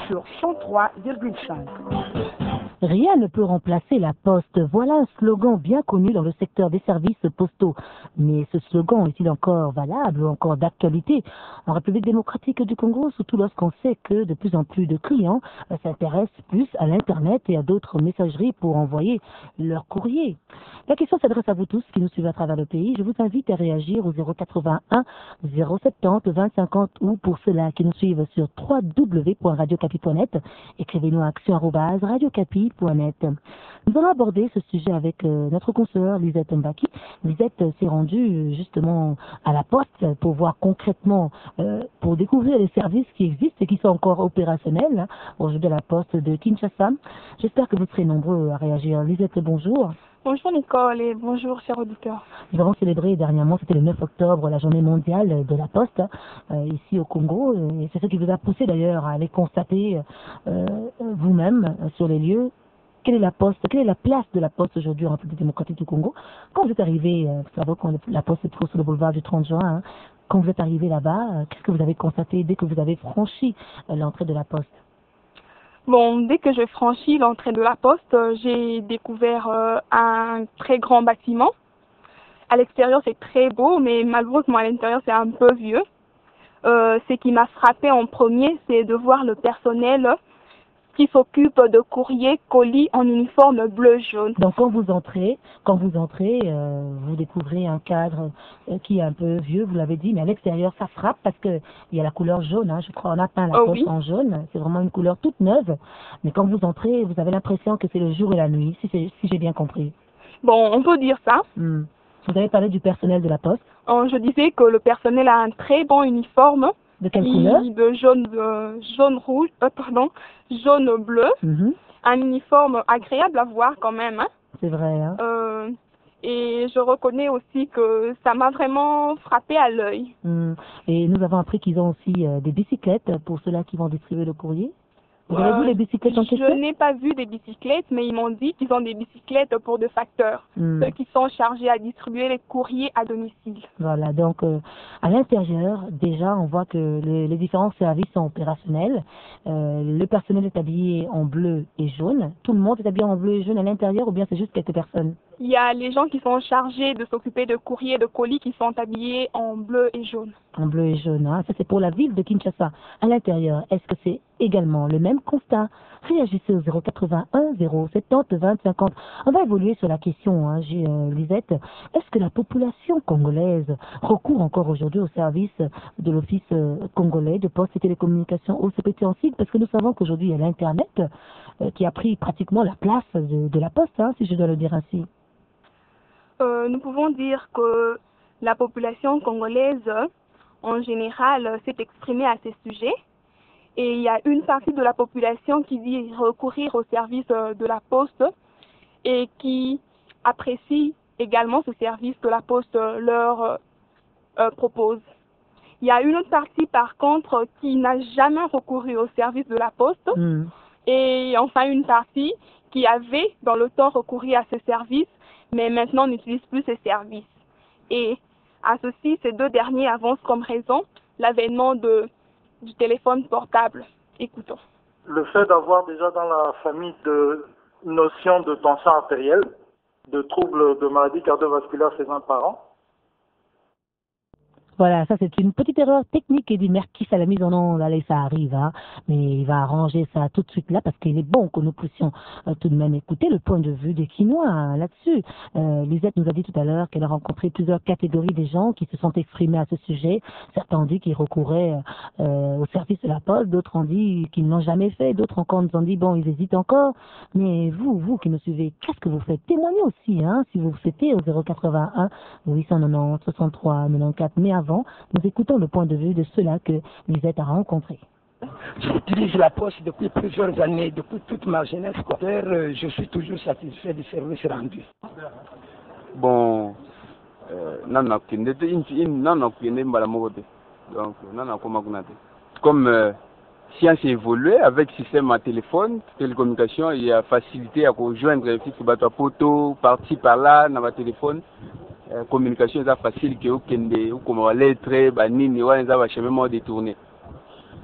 sur 103,5. Rien ne peut remplacer la poste. Voilà un slogan bien connu dans le secteur des services postaux. Mais ce slogan est-il encore valable ou encore d'actualité en République démocratique du Congo, surtout lorsqu'on sait que de plus en plus de clients s'intéressent plus à l'Internet et à d'autres messageries pour envoyer leur courrier. La question s'adresse à vous tous qui nous suivez à travers le pays. Je vous invite à réagir au 081 070 2050 ou pour ceux-là qui nous suivent sur www.radiocapi.net, écrivez-nous à action@radiocapi.net. Nous allons aborder ce sujet avec notre consoeur Lisette Mbaki. Lisette s'est rendue justement à la poste pour voir concrètement, pour découvrir les services qui existent et qui sont encore opérationnels aujourd'hui à la poste de Kinshasa. J'espère que vous serez nombreux à réagir. Lisette, bonjour. Bonjour Nicole et bonjour chers auditeurs. Nous avons célébré dernièrement, c'était le 9 octobre, la journée mondiale de la poste ici au Congo. Et c'est ce qui vous a poussé d'ailleurs à aller constater vous-même sur les lieux quelle est la poste, quelle est la place de la poste aujourd'hui en République démocratique du Congo. Quand vous êtes arrivé, vous savez quand la poste se trouve sur le boulevard du 30 juin, hein, quand vous êtes arrivé là-bas, qu'est-ce que vous avez constaté dès que vous avez franchi l'entrée de la poste? Bon, dès que j'ai franchi l'entrée de la poste, j'ai découvert un très grand bâtiment. À l'extérieur, c'est très beau, mais malheureusement, à l'intérieur, c'est un peu vieux. Ce qui m'a frappé en premier, c'est de voir le personnel qui s'occupe de courrier, colis en uniforme bleu-jaune. Donc quand vous entrez, vous découvrez un cadre qui est un peu vieux, vous l'avez dit, mais à l'extérieur ça frappe parce que il y a la couleur jaune, hein, je crois, on a peint la poste en jaune, c'est vraiment une couleur toute neuve. Mais quand vous entrez, vous avez l'impression que c'est le jour et la nuit, si j'ai bien compris. Bon, on peut dire ça. Vous avez parlé du personnel de la poste. Je disais que le personnel a un très bon uniforme. De quelle couleur? De jaune bleu. Un uniforme agréable à voir quand même. Hein. C'est vrai. Hein. Et je reconnais aussi que ça m'a vraiment frappé à l'œil. Et nous avons appris qu'ils ont aussi des bicyclettes pour ceux-là qui vont distribuer le courrier. Vous avez vu les bicyclettes en question? Je n'ai pas vu des bicyclettes, mais ils m'ont dit qu'ils ont des bicyclettes pour des facteurs, ceux qui sont chargés à distribuer les courriers à domicile. Voilà, donc à l'intérieur, déjà, on voit que les différents services sont opérationnels. Le personnel est habillé en bleu et jaune. Tout le monde est habillé en bleu et jaune à l'intérieur ou bien c'est juste quelques personnes? Il y a les gens qui sont chargés de s'occuper de courriers et de colis qui sont habillés en bleu et jaune. En bleu et jaune, hein. Ça c'est pour la ville de Kinshasa. À l'intérieur, est-ce que c'est également le même constat? Réagissez au 081 070 2050. On va évoluer sur la question, hein, Lisette. Est-ce que la population congolaise recourt encore aujourd'hui au service de l'Office congolais de poste et télécommunications OCPT en sigle? Parce que nous savons qu'aujourd'hui il y a l'Internet qui a pris pratiquement la place de la poste, hein, si je dois le dire ainsi. Nous pouvons dire que la population congolaise, en général, s'est exprimée à ces sujets. Et il y a une partie de la population qui dit recourir au service de la poste et qui apprécie également ce service que la poste leur propose. Il y a une autre partie, par contre, qui n'a jamais recouru au service de la poste. Et enfin, une partie qui avait dans le temps recouru à ce service, mais maintenant n'utilise plus ces services. Et à ceci, ces deux derniers avancent comme raison l'avènement du téléphone portable. Écoutons. Le fait d'avoir déjà dans la famille de notions de tension artérielle, de troubles de maladies cardiovasculaires chez un parent. Voilà, ça c'est une petite erreur technique et du Merkis à la mise en onde, allez, ça arrive, hein. Mais il va arranger ça tout de suite là parce qu'il est bon que nous puissions tout de même écouter le point de vue des Quinois hein, là-dessus. Lisette nous a dit tout à l'heure qu'elle a rencontré plusieurs catégories des gens qui se sont exprimés à ce sujet. Certains ont dit qu'ils recouraient au service de la poste, d'autres ont dit qu'ils ne l'ont jamais fait, d'autres encore nous ont dit bon, ils hésitent encore. Mais vous qui me suivez, qu'est-ce que vous faites? Témoignez aussi, hein, si vous souhaitez au 081 890 63 94, mais avant, nous écoutons le point de vue de ceux-là que Lisette a rencontrés. J'utilise la poste depuis plusieurs années, depuis toute ma jeunesse. Je suis toujours satisfait du service rendu. Bon, comme science évolue avec système à téléphone, télécommunication, il y a facilité à rejoindre les fixe photo, parti par là, dans le téléphone. Communication est facile que ou comme lettre banini ou les chemin détourné.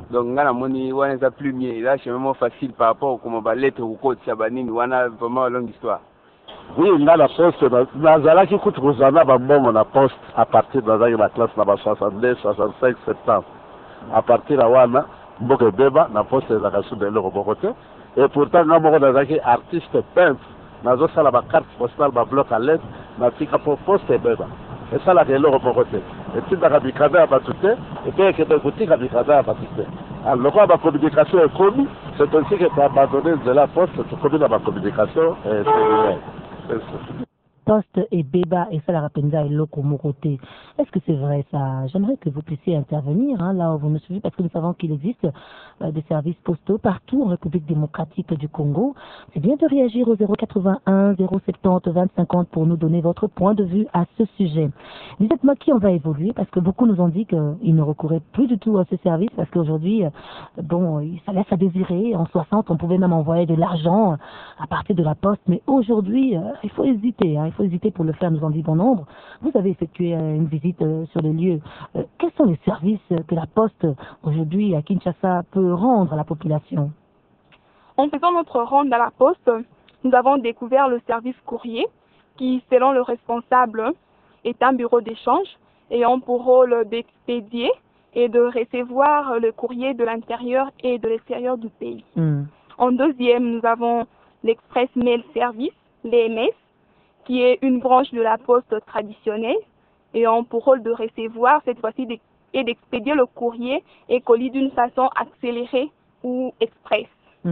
Donc ngana moni wana za plus mieux. Là c'est vraiment facile par rapport au comment ba lettre ou code ça banini wana vraiment longue histoire. Oui, là la poste nazala qui coûte kozana ba mbongo na poste à partir de la classe na ba 62 65 70. À partir de wana mboke beba na poste za kasu de le robokote et pourtant ngamo nazaki artiste peintre nazo sala ba carte postale ba bloc à lettres na tika pour poste beba. Et ça la le robokote. Et puis dans la bicada à batute et puis que de côté la bicada à batute. Alors la communication est commis, c'est ainsi que tu as abandonné de la poste, tu commis la communication et c'est Poste et Béba et Salarapenza et Loko Moroté. Est-ce que c'est vrai ça? J'aimerais que vous puissiez intervenir là où vous me suivez parce que nous savons qu'il existe des services postaux partout en République démocratique du Congo. C'est bien de réagir au 081 070 20 50 pour nous donner votre point de vue à ce sujet. Lisette Maki, on va évoluer parce que beaucoup nous ont dit qu'ils ne recouraient plus du tout à ce service parce qu'aujourd'hui, bon, ça laisse à désirer. En 60, on pouvait même envoyer de l'argent à partir de la poste, mais aujourd'hui, il faut hésiter. Il faut hésiter pour le faire, nous en dit bon nombre. Vous avez effectué une visite sur les lieux. Quels sont les services que la Poste, aujourd'hui, à Kinshasa, peut rendre à la population? En faisant notre ronde à la Poste, nous avons découvert le service courrier qui, selon le responsable, est un bureau d'échange ayant pour rôle d'expédier et de recevoir le courrier de l'intérieur et de l'extérieur du pays. En deuxième, nous avons l'Express Mail Service, l'EMS, qui est une branche de la poste traditionnelle et ont pour rôle de recevoir cette fois-ci et d'expédier le courrier et colis d'une façon accélérée ou express.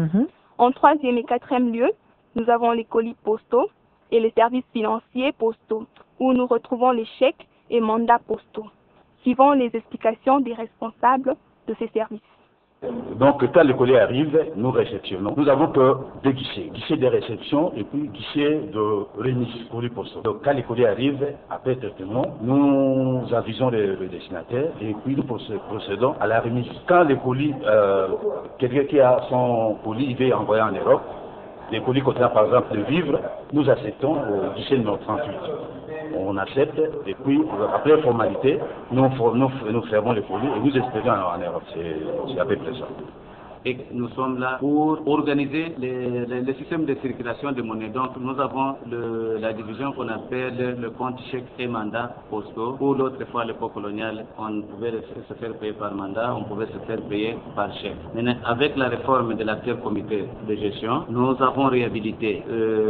En troisième et quatrième lieu, nous avons les colis postaux et les services financiers postaux où nous retrouvons les chèques et mandats postaux, suivant les explications des responsables de ces services. Donc, quand le colis arrive, nous réceptionnons. Nous avons que deux guichets. Guichet de réception et puis guichet de remise pour les postaux. Donc, quand le colis arrive, après traitement, nous avisons le destinataire et puis nous procédons à la remise. Quand le colis, quelqu'un qui a son colis, il veut envoyer en Europe, les colis contenant par exemple le vivre, nous acceptons au guichet numéro 38. On accepte et puis après formalité, nous fermons les colis et nous expédions en Europe. C'est à peu près ça. Et nous sommes là pour organiser le système de circulation de monnaie. Donc nous avons la division qu'on appelle le compte chèque et mandat postaux, où l'autre fois l'époque coloniale, on pouvait se faire payer par mandat, on pouvait se faire payer par chèque. Maintenant, avec la réforme de l'actuel comité de gestion, nous avons réhabilité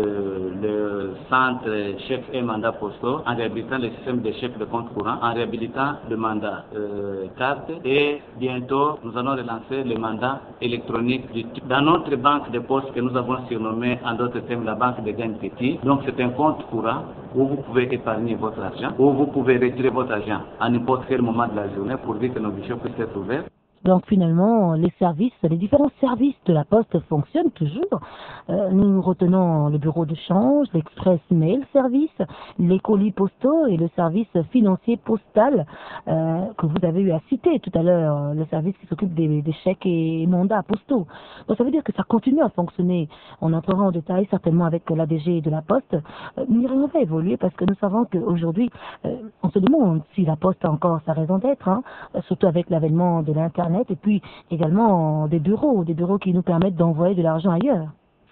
le centre chèque et mandat postaux en réhabilitant le système de chèque de compte courant, en réhabilitant le mandat carte et bientôt nous allons relancer le mandat électronique dans notre banque de poste que nous avons surnommée en d'autres termes la banque de gains petits. Donc c'est un compte courant où vous pouvez épargner votre argent, où vous pouvez retirer votre argent à n'importe quel moment de la journée pour dire que nos guichets puissent être ouverts. Donc finalement, les différents services de la Poste fonctionnent toujours. Nous retenons le bureau de change, l'Express Mail Service, les colis postaux et le service financier postal que vous avez eu à citer tout à l'heure, le service qui s'occupe des chèques et mandats postaux. Donc ça veut dire que ça continue à fonctionner. On entrera en détail certainement avec l'ADG de la Poste. Nous irons évoluer parce que nous savons qu'aujourd'hui, on se demande si la Poste a encore sa raison d'être, surtout avec l'avènement de l'Internet. Et puis également des bureaux qui nous permettent d'envoyer de l'argent ailleurs.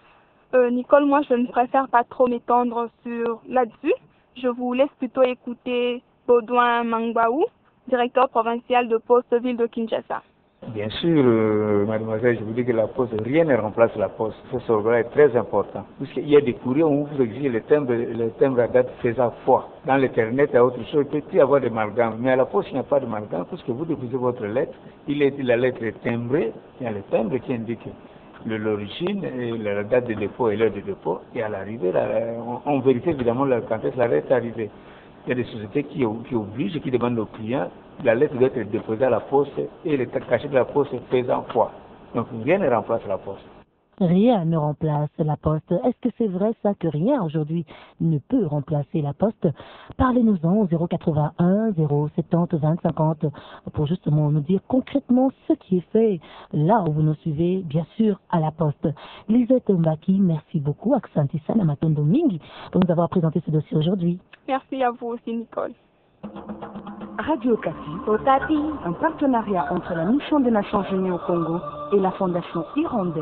Nicole, moi je ne préfère pas trop m'étendre là-dessus. Je vous laisse plutôt écouter Baudouin Mangbaou, directeur provincial de Poste Ville de Kinshasa. Bien sûr, mademoiselle, je vous dis que la Poste, rien ne remplace la Poste. Ce slogan est très important. Puisqu'il y a des courriers où vous exigez le timbre à date faisant foi. Dans l'Internet, il y a autre chose, il peut y avoir des malgames. Mais à la Poste, il n'y a pas de malgames, puisque vous déposez votre lettre, la lettre est timbrée, il y a le timbre qui indique l'origine, la date de dépôt et l'heure de dépôt. Et à l'arrivée, on vérifie évidemment quand est-ce que la lettre est arrivée. Il y a des sociétés qui obligent, qui demandent aux clients, la lettre doit être déposée à la Poste et le cachet de la Poste faisant foi. Donc rien ne remplace la Poste. Rien ne remplace la Poste. Est-ce que c'est vrai ça que rien aujourd'hui ne peut remplacer la Poste? Parlez-nous-en au 081 070 20 50 pour justement nous dire concrètement ce qui est fait là où vous nous suivez, bien sûr, à la Poste. Lisette Mbaki, merci beaucoup. Accentissa Namatondo Mingi pour nous avoir présenté ce dossier aujourd'hui. Merci à vous aussi, Nicole. Radio Okapi, un partenariat entre la Mission des Nations Unies au Congo et la Fondation Hirondelle.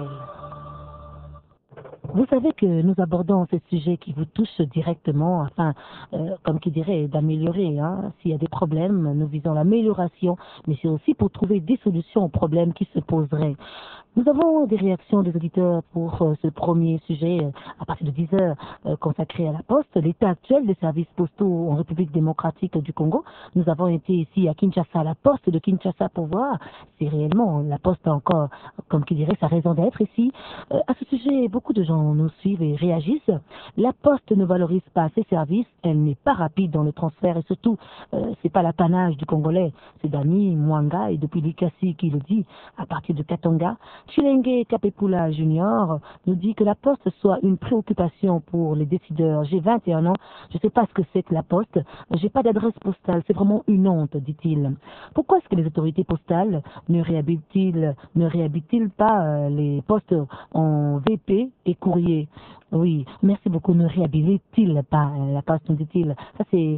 Vous savez que nous abordons ces sujets qui vous touchent directement, afin, comme qui dirait, d'améliorer. S'il y a des problèmes, nous visons l'amélioration, mais c'est aussi pour trouver des solutions aux problèmes qui se poseraient. Nous avons des réactions des auditeurs pour ce premier sujet à partir de 10 heures consacré à la Poste, l'état actuel des services postaux en République démocratique du Congo. Nous avons été ici à Kinshasa, à la Poste de Kinshasa, pour voir si réellement la Poste a encore, comme qui dirait, sa raison d'être ici. À ce sujet, beaucoup de gens nous suivent et réagissent. La Poste ne valorise pas ses services, elle n'est pas rapide dans le transfert et surtout, c'est pas l'apanage du Congolais, c'est Dani Mwanga et depuis Likasi qui le dit à partir de Katanga. Chilenge Kapepula Junior nous dit que la Poste soit une préoccupation pour les décideurs. J'ai 21 ans, je ne sais pas ce que c'est que la Poste, j'ai pas d'adresse postale, c'est vraiment une honte, dit-il. Pourquoi est-ce que les autorités postales ne réhabilitent pas les postes en VP et courrier? Oui, merci beaucoup, ne réhabilitent-ils pas la Poste, nous dit-il. Ça c'est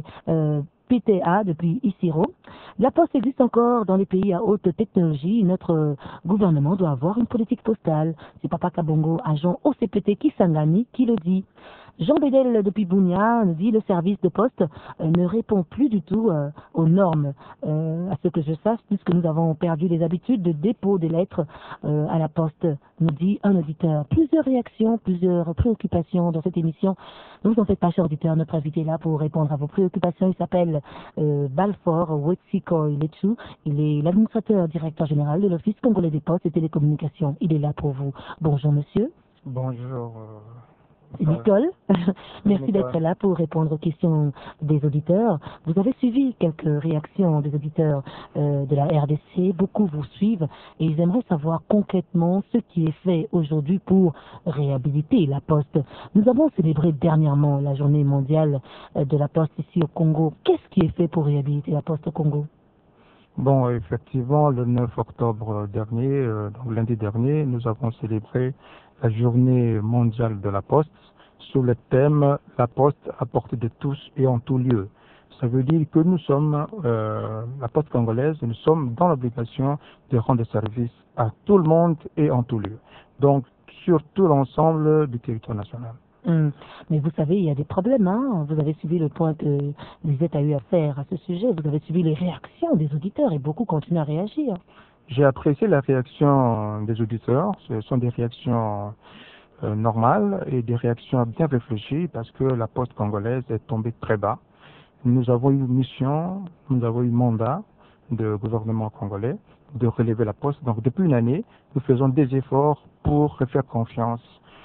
PTA depuis Isiro. La Poste existe encore dans les pays à haute technologie. Notre gouvernement doit avoir une politique postale. C'est Papa Kabongo, agent OCPT Kisangani, qui le dit. Jean Bédel depuis Bounia nous dit le service de poste ne répond plus du tout aux normes. À ce que je sache, puisque nous avons perdu les habitudes de dépôt des lettres à la poste, nous dit un auditeur. Plusieurs réactions, plusieurs préoccupations dans cette émission. Ne vous en faites pas, cher auditeur, notre invité est là pour répondre à vos préoccupations. Il s'appelle Balfour Wetsiko Ilechu. Il est l'administrateur directeur général de l'Office congolais des postes et télécommunications. Il est là pour vous. Bonjour monsieur. Bonjour. C'est Nicole. Merci d'être là pour répondre aux questions des auditeurs. Vous avez suivi quelques réactions des auditeurs de la RDC. Beaucoup vous suivent et ils aimeraient savoir concrètement ce qui est fait aujourd'hui pour réhabiliter la Poste. Nous avons célébré dernièrement la journée mondiale de la Poste ici au Congo. Qu'est-ce qui est fait pour réhabiliter la Poste au Congo? Bon, effectivement, le 9 octobre dernier, donc lundi dernier, nous avons célébré la journée mondiale de la Poste sous le thème « La Poste à portée de tous et en tout lieu ». Ça veut dire que nous sommes, la Poste congolaise, nous sommes dans l'obligation de rendre service à tout le monde et en tout lieu. Donc, sur tout l'ensemble du territoire national. Mais vous savez, il y a des problèmes. Vous avez suivi le point que Lisette a eu à faire à ce sujet. Vous avez suivi les réactions des auditeurs et beaucoup continuent à réagir. J'ai apprécié la réaction des auditeurs. Ce sont des réactions normales et des réactions bien réfléchies parce que la Poste congolaise est tombée très bas. Nous avons eu mission, nous avons eu mandat de gouvernement congolais de relever la Poste. Donc depuis une année, nous faisons des efforts pour faire confiance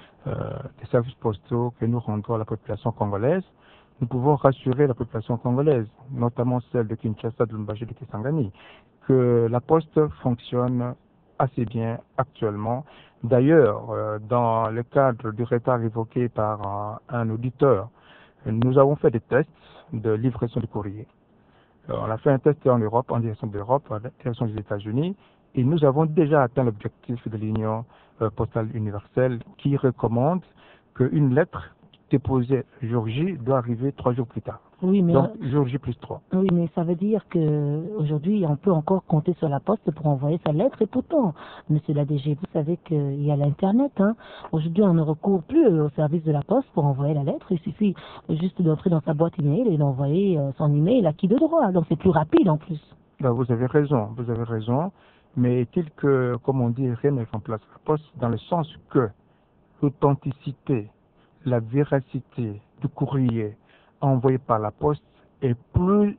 des services postaux que nous rendons à la population congolaise. Nous pouvons rassurer la population congolaise, notamment celle de Kinshasa, de Lubumbashi, de Kisangani, que la Poste fonctionne assez bien actuellement. D'ailleurs, dans le cadre du retard évoqué par un auditeur, nous avons fait des tests de livraison de courrier. On a fait un test en Europe, en direction de l'Europe, en direction des États-Unis, et nous avons déjà atteint l'objectif de l'Union postale universelle qui recommande qu'une lettre déposée jour J doit arriver 3 jours plus tard. Oui, mais donc jour J plus 3. Oui, mais ça veut dire qu'aujourd'hui, on peut encore compter sur la Poste pour envoyer sa lettre. Et pourtant, monsieur l'ADG, vous savez qu'il y a l'Internet. Aujourd'hui, on ne recourt plus au service de la Poste pour envoyer la lettre. Il suffit juste d'entrer dans sa boîte email et d'envoyer son email à qui de droit. Donc c'est plus rapide en plus. Ben, vous avez raison. Mais est-il que, comme on dit, rien ne remplace la Poste, dans le sens que l'authenticité, la véracité du courrier envoyé par la Poste est plus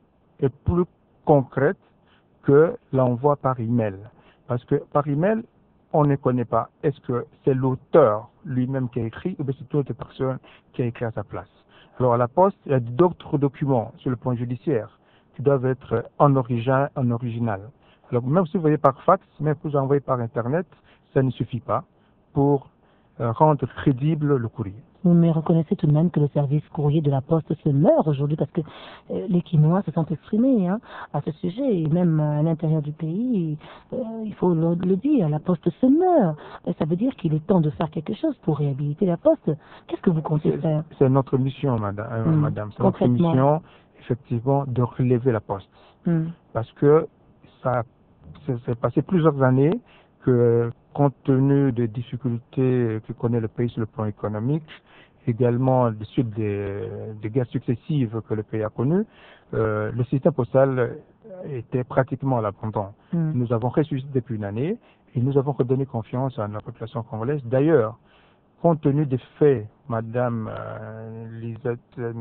concrète que l'envoi par email. Parce que par email, on ne connaît pas. Est-ce que c'est l'auteur lui-même qui a écrit ou bien c'est toute autre personne qui a écrit à sa place? Alors à la Poste, il y a d'autres documents sur le plan judiciaire qui doivent être en original. Alors même si vous voyez par fax, même si vous envoyez par Internet, ça ne suffit pas pour rendre crédible le courrier. Mais reconnaissez tout de même que le service courrier de la Poste se meurt aujourd'hui parce que les Quinois se sont exprimés à ce sujet. Et même à l'intérieur du pays, il faut le dire, la Poste se meurt. Et ça veut dire qu'il est temps de faire quelque chose pour réhabiliter la Poste. Qu'est-ce que vous comptez faire? C'est notre mission, madame. C'est notre mission. effectivement de relever la poste. Parce que ça s'est passé plusieurs années que, compte tenu des difficultés que connaît le pays sur le plan économique, également des suites des guerres successives que le pays a connues, le système postal était pratiquement à l'abandon. Nous avons ressuscité depuis une année et nous avons redonné confiance à la population congolaise. D'ailleurs, compte tenu des faits, Madame Lisette,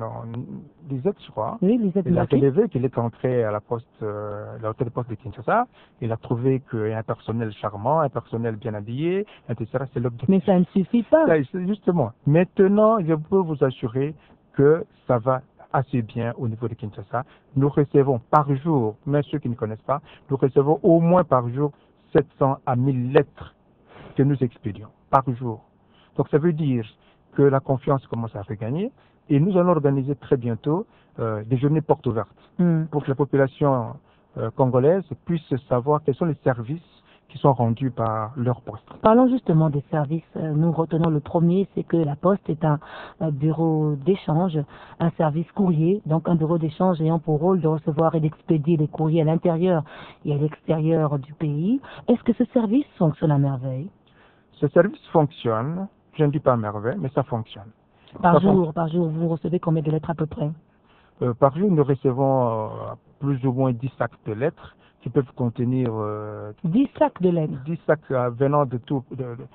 je crois, elle a relevé qu'il est entré à la poste, l'hôtel de poste de Kinshasa. Il a trouvé qu'il y a un personnel charmant, un personnel bien habillé, etc. C'est l'objectif. Mais ça ne suffit pas. Justement. Maintenant, je peux vous assurer que ça va assez bien au niveau de Kinshasa. Nous recevons par jour, même ceux qui ne connaissent pas, nous recevons au moins par jour 700 à 1000 lettres que nous expédions par jour. Donc ça veut dire que la confiance commence à regagner et nous allons organiser très bientôt des journées portes ouvertes pour que la population congolaise puisse savoir quels sont les services qui sont rendus par leur poste. Parlons justement des services. Nous retenons le premier, c'est que la poste est un bureau d'échange, un service courrier, donc un bureau d'échange ayant pour rôle de recevoir et d'expédier les courriers à l'intérieur et à l'extérieur du pays. Est-ce que ce service fonctionne à merveille? Ce service fonctionne, je ne dis pas à merveille, mais ça fonctionne. Par jour, vous recevez combien de lettres à peu près? Par jour, nous recevons plus ou moins 10 sacs de lettres qui peuvent contenir 10 sacs de lettres. 10 sacs venant de tout,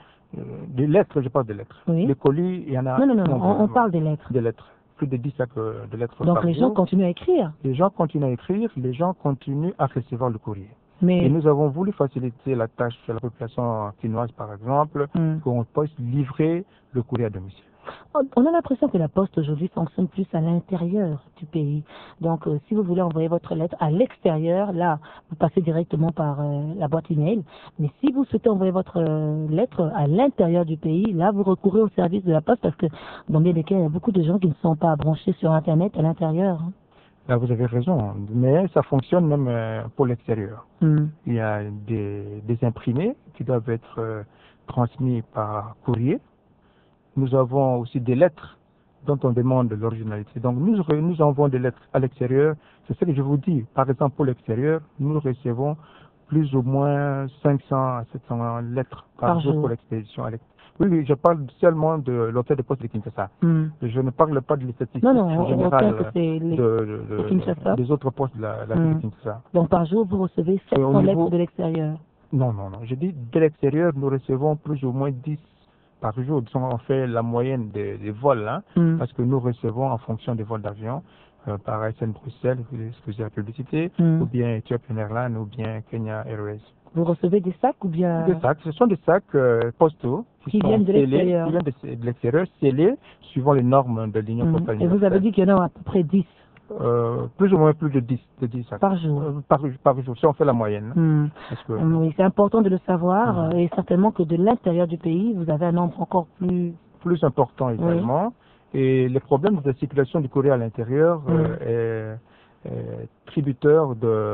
des lettres, je parle de lettres. Oui. Les colis, il y en a. Non, on parle des lettres. Des lettres. Plus de 10 sacs de lettres. Donc les gens continuent à écrire. Les gens continuent à écrire, les gens continuent à recevoir le courrier. Mais... Et nous avons voulu faciliter la tâche de la population quinoise, par exemple, qu'on puisse livrer le courrier à domicile. On a l'impression que la poste aujourd'hui fonctionne plus à l'intérieur du pays. Donc, si vous voulez envoyer votre lettre à l'extérieur, là, vous passez directement par la boîte email. Mais si vous souhaitez envoyer votre lettre à l'intérieur du pays, là, vous recourez au service de la poste parce que dans bien des cas, il y a beaucoup de gens qui ne sont pas branchés sur Internet à l'intérieur. Là, vous avez raison, mais ça fonctionne même pour l'extérieur. Il y a des imprimés qui doivent être transmis par courrier. Nous avons aussi des lettres dont on demande l'originalité. Donc nous envoyons des lettres à l'extérieur. C'est ce que je vous dis. Par exemple, pour l'extérieur, nous recevons plus ou moins 500 à 700 lettres par jour pour l'expédition. Oui, je parle seulement de l'hôtel de poste de Kinshasa. Je ne parle pas de statistiques générales des autres postes de la ville de Kinshasa. Donc par jour, vous recevez 700 lettres de l'extérieur? Non. Je dis de l'extérieur, nous recevons plus ou moins 10 par jour. On fait la moyenne des vols, parce que nous recevons en fonction des vols d'avion, par SN Bruxelles, excusez la publicité, ou bien Ethiopian Airlines, ou bien Kenya Airways. Vous recevez des sacs ou bien... Des sacs, ce sont des sacs postaux qui viennent de l'extérieur. Qui viennent de l'extérieur, scellés, suivant les normes de l'Union postale. Et vous avez dit qu'il y en a à peu près 10? Plus ou moins plus de 10 sacs. Par jour. Par jour, si on fait la moyenne. Oui, c'est important de le savoir, et certainement que de l'intérieur du pays, vous avez un nombre encore plus important également. Et le problème de la circulation du courrier à l'intérieur est tributaire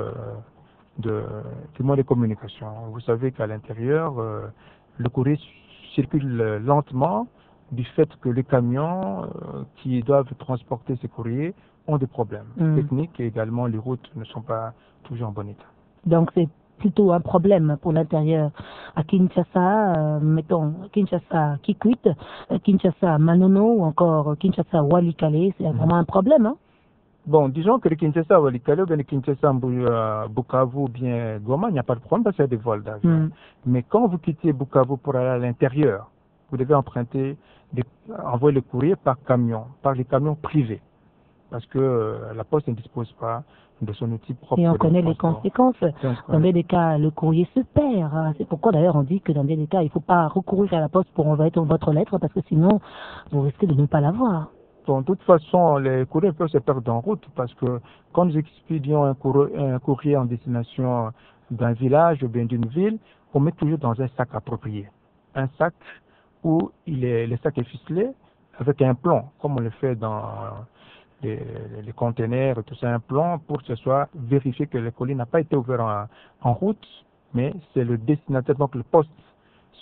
du moyen de communication. Vous savez qu'à l'intérieur, le courrier circule lentement du fait que les camions qui doivent transporter ces courriers ont des problèmes techniques et également les routes ne sont pas toujours en bon état. Donc c'est plutôt un problème pour l'intérieur. À Kinshasa, mettons Kinshasa Kikwit, Kinshasa Manono ou encore Kinshasa Walikale, c'est vraiment un problème. Bon, disons que le Kinshasa Walikale ou bien le Kinshasa Bukavu ou bien Goma, il n'y a pas de problème parce qu'il y a des vols d'avion. Mais quand vous quittez Bukavu pour aller à l'intérieur, vous devez envoyer le courrier par camion, par les camions privés. Parce que la Poste ne dispose pas de son outil propre. Et on connaît les conséquences. Dans bien des cas, le courrier se perd. C'est pourquoi d'ailleurs on dit que dans bien des cas, il ne faut pas recourir à la Poste pour envoyer votre lettre parce que sinon, vous risquez de ne pas l'avoir. De toute façon, les courriers peuvent se perdre en route parce que quand nous expédions un courrier en destination d'un village ou bien d'une ville, on met toujours dans un sac approprié. Un sac où le sac est ficelé avec un plomb, comme on le fait dans les conteneurs, tout ça, un plomb pour que ce soit vérifié que le colis n'a pas été ouvert en route, mais c'est le destinataire, donc le poste,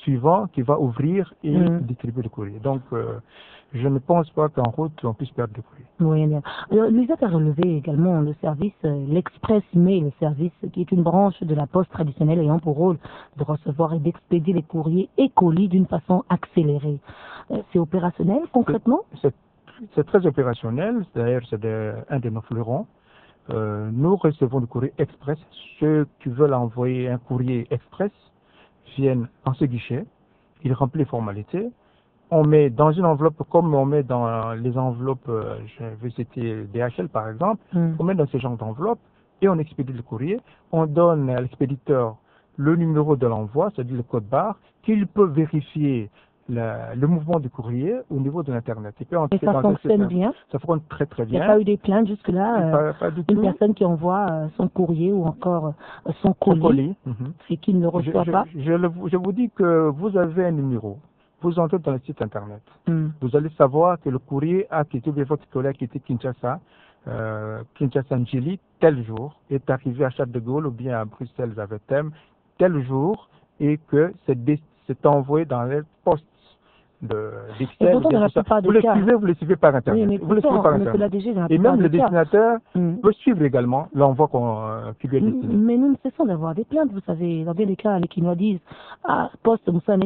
suivant qui va ouvrir et distribuer le courrier. Donc, je ne pense pas qu'en route, on puisse perdre le courrier. Oui, bien. Alors, Louisa a relevé également le service, l'Express Mail, service qui est une branche de la poste traditionnelle ayant pour rôle de recevoir et d'expédier les courriers et colis d'une façon accélérée. C'est opérationnel concrètement? C'est très opérationnel. D'ailleurs, c'est un de nos fleurons. Nous recevons du courrier express. Ceux qui veulent envoyer un courrier express viennent en ce guichet. Ils remplissent les formalités. On met dans une enveloppe, comme on met dans les enveloppes, je vais citer DHL par exemple, on met dans ce genre d'enveloppe et on expédie le courrier. On donne à l'expéditeur le numéro de l'envoi, c'est-à-dire le code barre, qu'il peut vérifier le mouvement du courrier au niveau de l'Internet. Et ça fonctionne bien? Ça fonctionne très très bien. Il n'y a pas eu des plaintes jusque-là? Pas du une tout. Personne qui envoie son courrier ou encore son colis. Et qui ne le reçoit pas? Je vous dis que vous avez un numéro. Vous entrez dans le site Internet. Vous allez savoir que le courrier a quitté, votre courrier a quitté Kinshasa, Kinshasa Njili, tel jour, est arrivé à Charles de Gaulle ou bien à Bruxelles Zaventem, tel jour, et que c'est envoyé dans les postes d'Excel. Vous le suivez par Internet. Oui, vous le suivez par Internet. Et même le destinateur peut suivre également l'envoi qui lui est destiné. Mais nous ne cessons d'avoir des plaintes, vous savez. Dans bien des cas, les Kinois disent poste,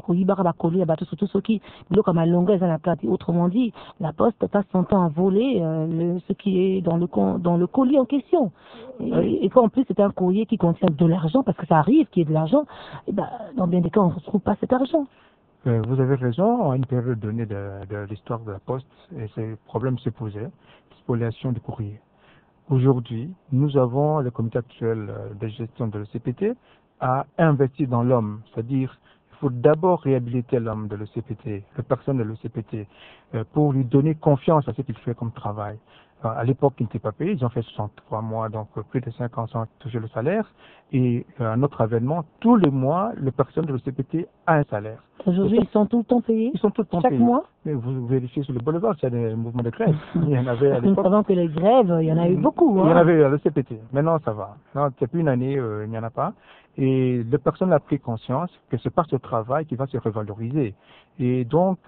autrement dit, la poste passe son temps à voler ce qui est dans le colis en question. Et quand en plus c'est un courrier qui contient de l'argent, parce que ça arrive qu'il y ait de l'argent, et dans bien des cas, on ne retrouve pas cet argent. Vous avez raison, à une période donnée de l'histoire de la Poste, et ce problème se posait, spoliation du courrier. Aujourd'hui, nous avons le comité actuel de gestion de l'ECPT à investir dans l'homme, c'est-à-dire il faut d'abord réhabiliter l'homme de l'ECPT, la personne de l'ECPT, pour lui donner confiance à ce qu'il fait comme travail. À l'époque, ils n'étaient pas payés, ils ont fait 63 mois, donc plus de 5 ans sans toucher le salaire. Et à notre avènement, tous les mois, les personnes de l'ECPT a un salaire. Aujourd'hui, ils sont tout le temps payés? Ils sont tout le temps payés. Chaque mois? Mais vous vérifiez sur le boulevard, il y a des mouvements de grève. Il y en avait à l'époque. Nous savons que les grèves, il y en a eu beaucoup. Il y en avait à l'ECPT. Maintenant, ça va. Non, depuis une année, il n'y en a pas. Et les personnes ont pris conscience que c'est par ce travail qui va se revaloriser. Et donc,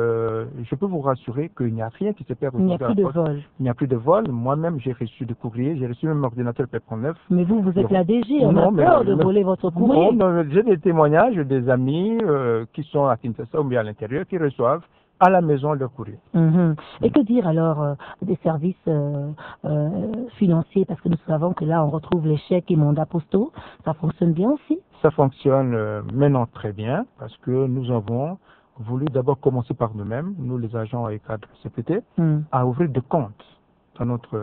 je peux vous rassurer qu'il n'y a rien qui se perd. Il n'y a plus de vol. Il n'y a plus de vol. Moi-même, j'ai reçu des courriers, j'ai reçu même un ordinateur P39. Mais vous êtes la DG, on a peur de voler votre courrier. Non, j'ai des témoignages des amis qui sont à Kinshasa ou bien à l'intérieur, qui reçoivent à la maison leur courrier. Et que dire alors des services financiers, parce que nous savons que là on retrouve les chèques et mandats postaux, ça fonctionne bien aussi? Ça fonctionne maintenant très bien, parce que nous avons voulu d'abord commencer par nous-mêmes, nous les agents et cadres CPT, à ouvrir des comptes dans notre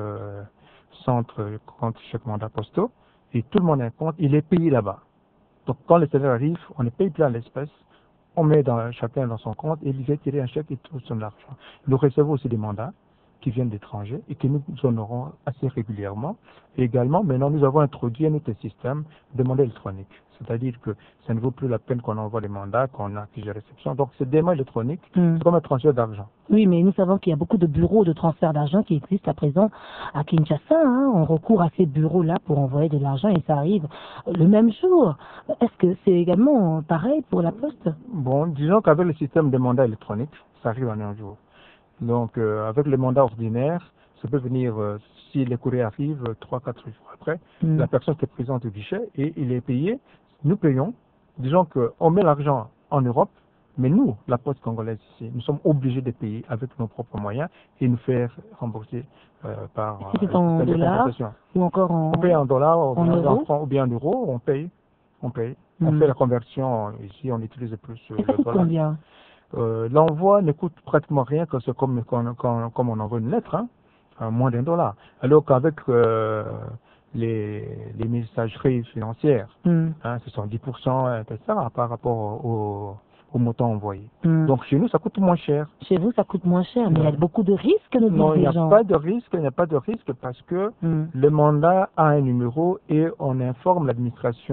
centre compte chèque mandat postaux, et tout le monde a un compte, il est payé là-bas. Donc quand le salaire arrive, on ne paye plus en l'espèce, on met chacun dans son compte et il vient tirer un chèque et trouve son argent. Nous recevons aussi des mandats qui viennent d'étrangers et que nous honorons assez régulièrement. Et également, maintenant, nous avons introduit un autre système de mandat électronique. C'est-à-dire que ça ne vaut plus la peine qu'on envoie les mandats, qu'on accuse de réception. Donc, c'est des mails électroniques, c'est comme un transfert d'argent. Oui, mais nous savons qu'il y a beaucoup de bureaux de transfert d'argent qui existent à présent à Kinshasa. On recourt à ces bureaux-là pour envoyer de l'argent et ça arrive le même jour. Est-ce que c'est également pareil pour la Poste? Bon, disons qu'avec le système de mandat électronique, ça arrive en un jour. Donc, avec le mandat ordinaire, ça peut venir, si les courriers arrivent 3-4 jours après, la personne se présente au guichet et il est payé. Nous payons. Disons qu'on met l'argent en Europe, mais nous, la Poste congolaise ici, nous sommes obligés de payer avec nos propres moyens et nous faire rembourser par c'est en dollars ou encore en... On paye en dollars, en francs ou bien en euros, on paye. On fait la conversion ici, on utilise plus et ça coûte combien? L'envoi ne coûte pratiquement rien, que c'est comme on envoie une lettre, moins $1. Alors qu'avec les messageries financières, ce sont 10%, etc., par rapport au montant envoyé. Donc chez nous, ça coûte moins cher. Chez vous, ça coûte moins cher, mais il y a beaucoup de risques, nous disent les gens. Non, il n'y a pas de risque parce que le mandat a un numéro et on informe l'administration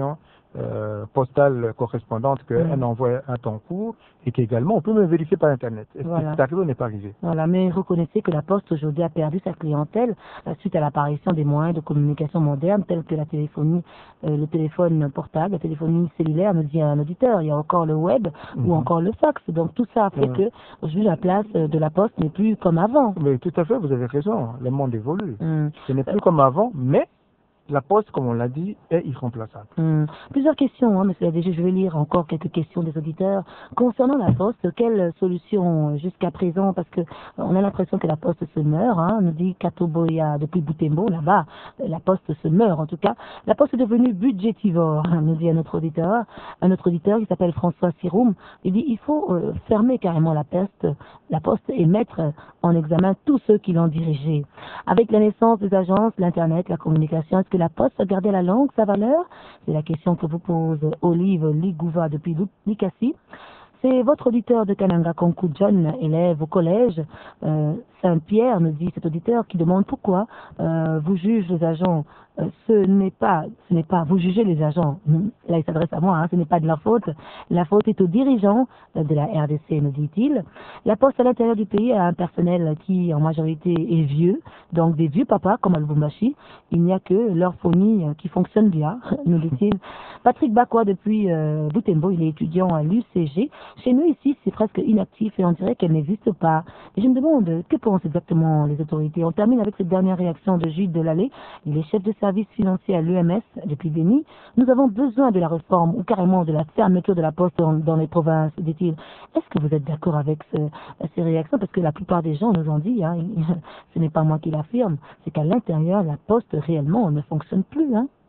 postale correspondante qu'elle envoie à ton cours et qu'également on peut me vérifier par Internet. Est-ce que c'est arrivé ou n'est pas arrivé? Voilà, mais reconnaissez que la Poste aujourd'hui a perdu sa clientèle suite à l'apparition des moyens de communication modernes tels que la téléphonie, le téléphone portable, la téléphonie cellulaire, nous dit un auditeur. Il y a encore le web ou encore le fax. Donc tout ça a fait que aujourd'hui la place de la Poste n'est plus comme avant. Mais tout à fait, vous avez raison. Le monde évolue. Ce n'est plus comme avant, mais la Poste, comme on l'a dit, est irremplaçable. Plusieurs questions, monsieur le DG. Je vais lire encore quelques questions des auditeurs. Concernant la Poste, quelle solution jusqu'à présent? Parce que on a l'impression que la Poste se meurt, nous dit Katoboya depuis Butembo, là-bas. La Poste se meurt, en tout cas. La Poste est devenue budgétivore, nous dit un autre auditeur. Un autre auditeur qui s'appelle François Siroum. Il dit il faut fermer carrément la Poste et mettre en examen tous ceux qui l'ont dirigée. Avec la naissance des agences, l'Internet, la communication, est-ce que la Poste a gardé la langue, sa valeur? C'est la question que vous pose Olive Ligouva depuis Likassi. C'est votre auditeur de Kananga Konku John, élève au collège Saint-Pierre, nous dit cet auditeur, qui demande pourquoi vous jugez les agents. Ce n'est pas, vous jugez les agents. Là, il s'adresse à moi, ce n'est pas de leur faute. La faute est aux dirigeants de la RDC, nous dit-il. La Poste à l'intérieur du pays a un personnel qui, en majorité, est vieux, donc des vieux papas comme à Lubumbashi. Il n'y a que leur phonie qui fonctionne bien, nous dit-il. Patrick Bakwa depuis Butembo, il est étudiant à l'UCG. Chez nous ici, c'est presque inactif et on dirait qu'elle n'existe pas. Et je me demande, que pensent exactement les autorités? On termine avec cette dernière réaction de Gilles Delallé. Il est chef de service financier à l'UMS depuis Béni. Nous avons besoin de la réforme ou carrément de la fermeture de la Poste dans les provinces, dit-il. Est-ce que vous êtes d'accord avec ces réactions? Parce que la plupart des gens nous ont dit, ce n'est pas moi qui l'affirme, c'est qu'à l'intérieur, la Poste réellement ne fonctionne plus.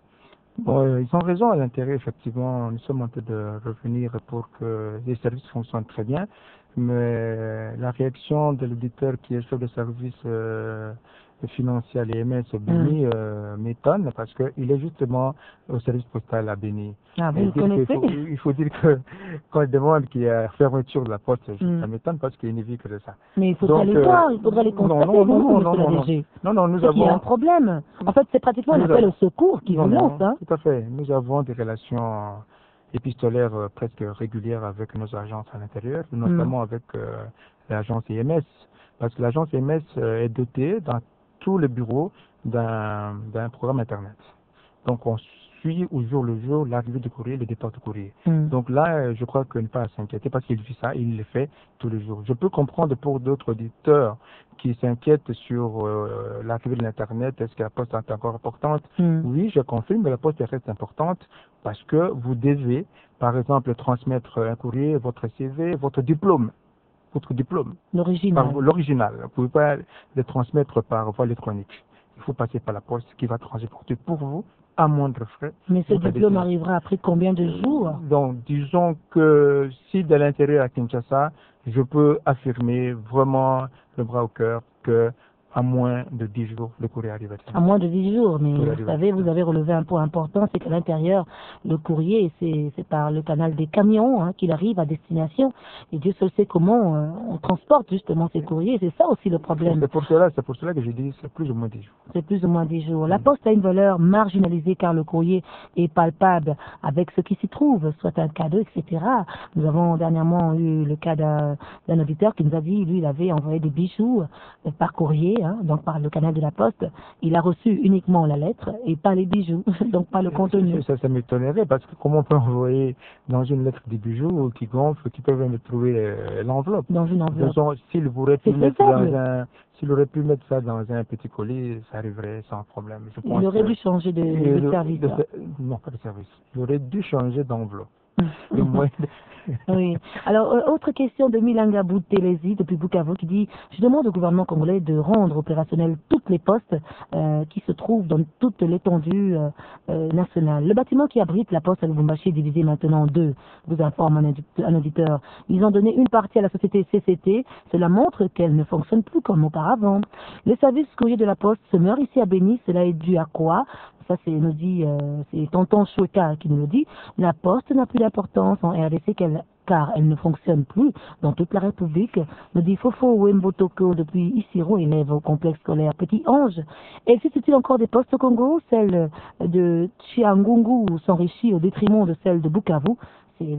Bon, ils ont raison à l'intérieur, effectivement. Nous sommes en train de revenir pour que les services fonctionnent très bien. Mais la réaction de l'auditeur qui est chef de service financier à l'EMS au Béni m'étonne parce qu'il est justement au service postal à Béni. Ah, vous le connaissez? Il faut dire que quand il demande qu'il y a fermeture de la Poste, ça m'étonne parce qu'il ne vit que de ça. Mais il faudrait les voir, il faudrait les constater. Non, nous avons... Il y a un problème. En fait, c'est pratiquement un appel au secours qui vous lance. Tout à fait. Nous avons des relations épistolaires presque régulières avec nos agences à l'intérieur, notamment avec l'agence EMS. Parce que l'agence EMS est dotée dans tous les bureaux d'un programme Internet. Donc on suit au jour le jour l'arrivée du courrier, le départ du courrier. Donc là, je crois qu'il n'est pas à s'inquiéter parce qu'il vit ça, il le fait tous les jours. Je peux comprendre pour d'autres auditeurs qui s'inquiètent sur l'arrivée de l'Internet, est-ce que la Poste est encore importante? Oui, je confirme, mais la Poste reste importante parce que vous devez, par exemple, transmettre un courrier, votre CV, votre diplôme. L'original. Vous ne pouvez pas le transmettre par voie électronique. Il faut passer par la Poste qui va transporter pour vous à moindre frais. Mais ce diplôme arrivera après combien de jours? Donc, disons que si de l'intérieur à Kinshasa, je peux affirmer vraiment le bras au cœur que à moins de 10 jours, le courrier arrive. À moins de 10 jours, mais vous savez, vous avez relevé un point important, c'est qu'à l'intérieur, le courrier, c'est par le canal des camions qu'il arrive à destination. Et Dieu seul sait comment on transporte justement ces courriers. C'est ça aussi le problème. C'est pour cela que je dis c'est plus ou moins 10 jours. C'est plus ou moins 10 jours. La Poste a une valeur marginalisée car le courrier est palpable avec ce qui s'y trouve, soit un cadeau, etc. Nous avons dernièrement eu le cas d'un auditeur qui nous a dit, lui, il avait envoyé des bijoux par courrier. Donc par le canal de la Poste, il a reçu uniquement la lettre et pas les bijoux, donc pas le contenu. Ça m'étonnerait parce que comment on peut envoyer dans une lettre des bijoux qui gonflent, qui peuvent même trouver l'enveloppe. Dans une enveloppe. S'il aurait pu mettre ça dans un petit colis, ça arriverait sans problème. Il aurait dû changer de service. Non, pas de service. Il aurait dû changer d'enveloppe. Oui. Alors, autre question de Milanga Boutelesi depuis Bukavu qui dit « Je demande au gouvernement congolais de rendre opérationnelles toutes les postes qui se trouvent dans toute l'étendue nationale. Le bâtiment qui abrite la poste à Lubumbashi est divisé maintenant en deux, vous informe un auditeur. Ils ont donné une partie à la société CCT. Cela montre qu'elle ne fonctionne plus comme auparavant. Le service courrier de la poste se meurt ici à Béni. Cela est dû à quoi ? Ça, c'est tonton Choueka qui nous le dit. La Poste n'a plus d'importance en RDC car elle ne fonctionne plus dans toute la République, nous dit Fofo Wembotoko depuis Isiro, élève au complexe scolaire Petit Ange. Existe-t-il encore des postes au Congo? Celle de Chiangungu s'enrichit au détriment de celle de Bukavu. C'est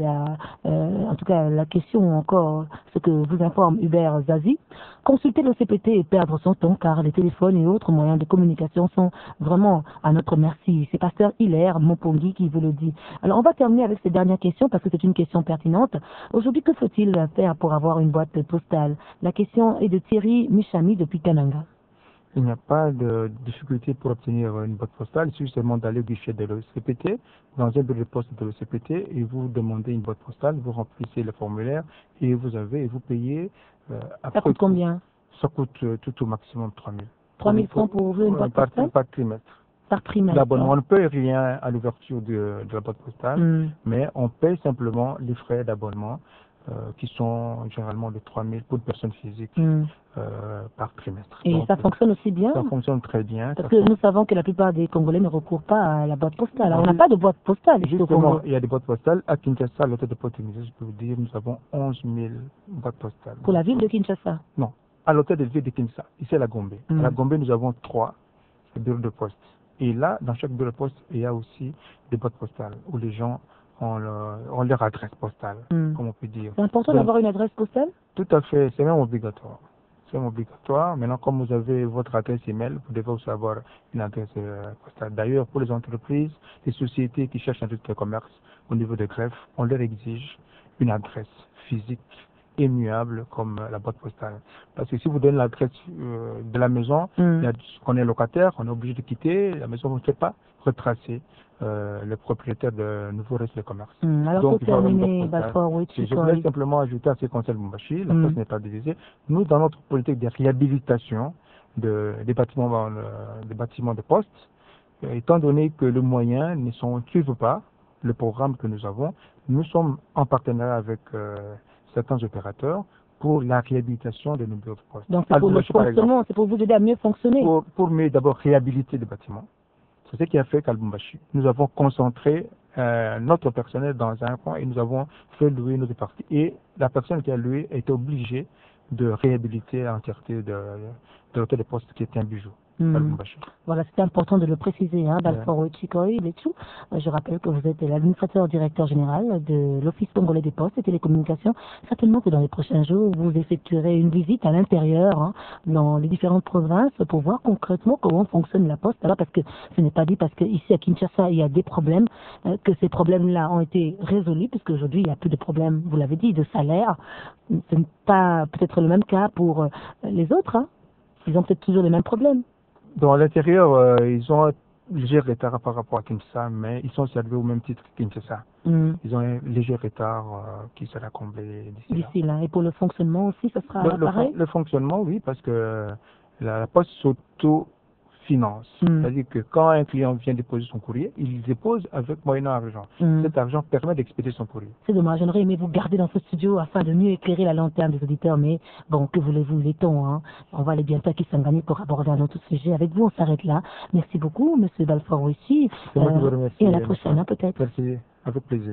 en tout cas la question encore, ce que vous informe Hubert Zazie. Consulter le CPT et perdre son temps car les téléphones et autres moyens de communication sont vraiment à notre merci. C'est Pasteur Hilaire Mopongi qui vous le dit. Alors on va terminer avec cette dernière question parce que c'est une question pertinente. Aujourd'hui, que faut-il faire pour avoir une boîte postale? La question est de Thierry Michami depuis Kananga. Il n'y a pas de difficulté pour obtenir une boîte postale. Il suffit seulement d'aller au guichet de l'OCPT, dans un bureau de poste de l'OCPT, et vous demandez une boîte postale, vous remplissez le formulaire et vous payez. Ça coûte combien? Ça coûte tout au maximum 3 000. 3 000 francs pour ouvrir une boîte postale? Par trimestre. Par trimestre. L'abonnement, on ne paye rien à l'ouverture de la boîte postale, mais on paye simplement les frais d'abonnement. Qui sont généralement de 3 000 pour une personne physique par trimestre. Et donc, ça fonctionne aussi bien? Ça fonctionne très bien. Parce que nous savons que la plupart des Congolais ne recourent pas à la boîte postale. Alors, on n'a pas de boîte postale ici au Congo. Il y a des boîtes postales. À Kinshasa, l'hôtel de Port-Tunisie, je peux vous dire, nous avons 11 000 boîtes postales. Pour la ville de Kinshasa? Non, à l'hôtel de ville de Kinshasa. Ici à la Gombe. À la Gombe, nous avons 3 bureaux de poste. Et là, dans chaque bureau de poste, il y a aussi des boîtes postales où les gens ont leur adresse postale, comme on peut dire. C'est important d'avoir une adresse postale? Tout à fait, c'est même obligatoire. C'est même obligatoire. Maintenant, comme vous avez votre adresse email, vous devez aussi avoir une adresse postale. D'ailleurs, pour les entreprises, les sociétés qui cherchent un titre de commerce au niveau des greffes, on leur exige une adresse physique immuable comme la boîte postale. Parce que si vous donnez l'adresse de la maison, on est locataire, on est obligé de quitter, la maison ne fait pas retracer le propriétaire de nouveau reste de commerce. Alors pour terminer, je voulais simplement ajouter à ce conseil Lubumbashi, la poste n'est pas divisée. Nous, dans notre politique de réhabilitation des bâtiments de poste, étant donné que le moyen ne suivent pas le programme que nous avons, nous sommes en partenariat avec certains opérateurs pour la réhabilitation de nos bureaux de poste. Donc c'est pour le fonctionnement, c'est pour vous aider à mieux fonctionner. Pour mieux d'abord réhabiliter les bâtiments. C'est ce qui a fait qu'à Lubumbashi, nous avons concentré notre personnel dans un coin et nous avons fait louer notre partie. Et la personne qui a loué a été obligée de réhabiliter l'entièreté de l'hôtel de poste qui était un bijou. Voilà, c'est important de le préciser, Balfour Chikoi Lechu. Je rappelle que vous êtes l'administrateur directeur général de l'Office congolais des postes et télécommunications. Certainement que dans les prochains jours, vous effectuerez une visite à l'intérieur, dans les différentes provinces, pour voir concrètement comment fonctionne la poste. Alors, parce que ce n'est pas dit, parce qu'ici à Kinshasa, il y a des problèmes, que ces problèmes-là ont été résolus, puisque aujourd'hui, il n'y a plus de problème, vous l'avez dit, de salaire. Ce n'est pas peut-être le même cas pour les autres. Ils ont peut-être toujours les mêmes problèmes. Dans l'intérieur, ils ont un léger retard par rapport à Kinshasa, mais ils sont servis au même titre que Kinshasa. Ils ont un léger retard qui sera comblé d'ici là. Et pour le fonctionnement aussi, ça sera pareil? Le fonctionnement, oui, parce que la poste s'auto-finance. C'est-à-dire que quand un client vient déposer son courrier, il dépose avec moyennant argent. Cet argent permet d'expédier son courrier. C'est dommage, j'aimerais aimer vous garder dans ce studio afin de mieux éclairer la lanterne des auditeurs, mais bon, que voulez-vous, les temps, on va aller bientôt à Kisangani pour aborder un autre sujet. Avec vous, on s'arrête là. Merci beaucoup, M. Balfour aussi. Et à la prochaine, peut-être. Merci, avec plaisir.